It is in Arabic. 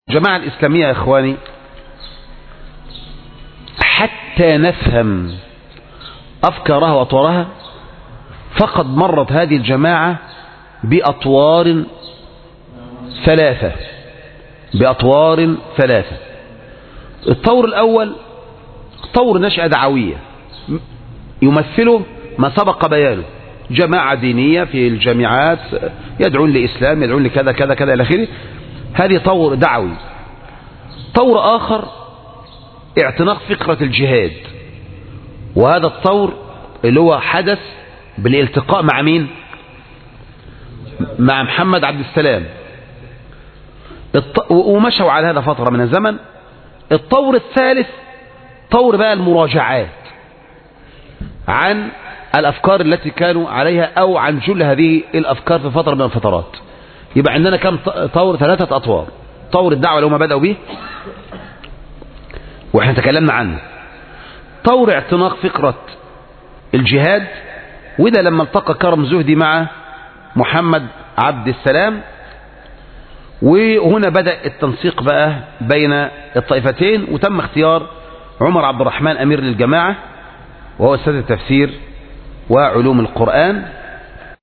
الجماعة الإسلامية يا إخواني حتى نفهم أفكارها وأطوارها فقد مرت هذه الجماعة بأطوار ثلاثة. الطور الأول طور نشأة دعوية يمثله ما سبق بيانه، جماعة دينية في الجامعات يدعون لإسلام، يدعون لكذا كذا كذا إلى آخره. هذه طور دعوي. طور آخر اعتناق فكرة الجهاد، وهذا الطور اللي هو حدث بالالتقاء مع مين؟ مع محمد عبد السلام، ومشوا على هذا فترة من الزمن. الطور الثالث طور بقى المراجعات عن الأفكار التي كانوا عليها أو عن جل هذه الأفكار في فترة من الفترات. يبقى عندنا كم طور؟ 3 أطوار. طور الدعوة اللي هم بدأوا به وإحنا تكلمنا عنه، طور اعتناق فكرة الجهاد، وده لما التقى كرم زهدي مع محمد عبد السلام، وهنا بدأ التنسيق بقى بين الطائفتين، وتم اختيار عمر عبد الرحمن أمير للجماعة وهو أستاذ التفسير وعلوم القرآن،